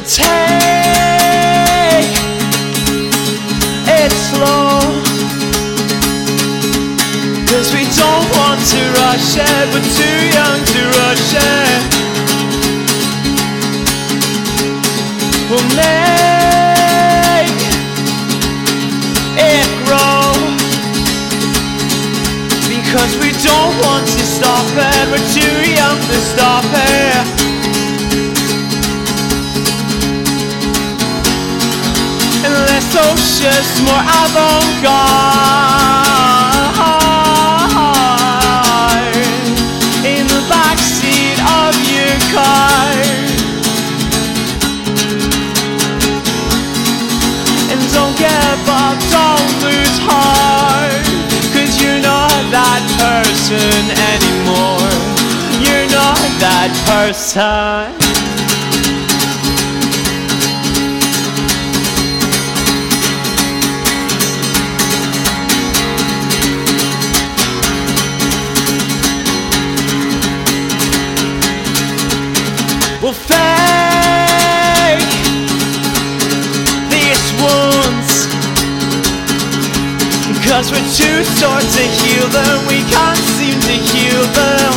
take it slow, 'cause we don't want to rush it, we're too young to rush it. We'll make it grow, because we don't want to stop it, we're too young to stop it. And less socious, more avant-garde in the backseat of your car. And don't give up, don't lose heart, 'cause you're not that person anymore. You're not that person. We'll fake these wounds, 'cause we're too sore to heal them, we can't seem to heal them.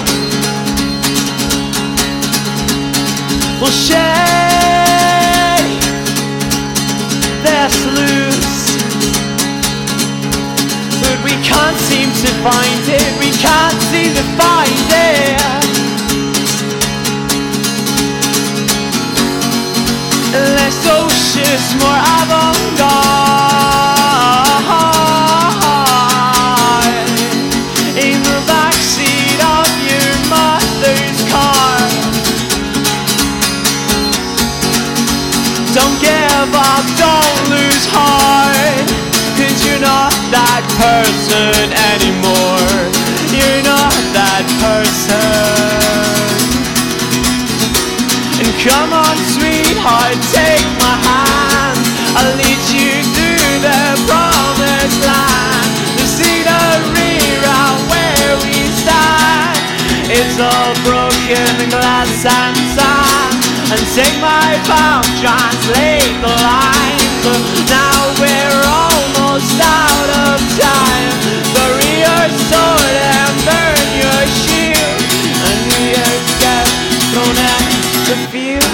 We'll shake this loose, but we can't seem to find it, we can't seem to find it. Less socious, more avant-garde in the backseat of your mother's car. Don't give up, don't lose heart, 'cause you're not that person anymore. You're not that person. And come on, sweetheart, take my hand, I'll lead you through the promised land. The scenery around where we stand, it's all broken glass and sand. And take my palm, translate the lines, but now we're almost out of time. Bury your sword and burn your shield, and your step thrown at the field.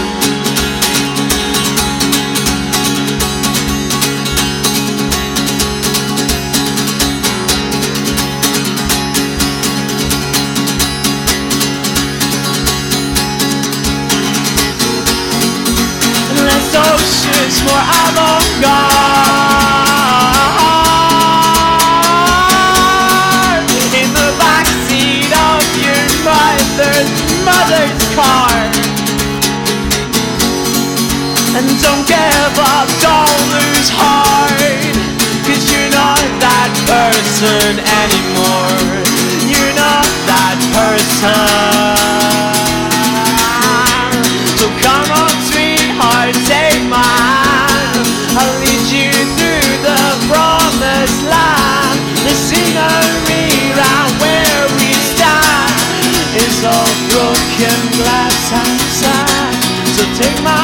Less socious, more avant-garde in the backseat of your mother's car. And don't give up, don't lose heart, 'cause you're not that person anymore. You're not that person. So come on, sweetheart, take my hand, I'll lead you through the promised land. The scenery round where we stand is all broken glass and sand. So take my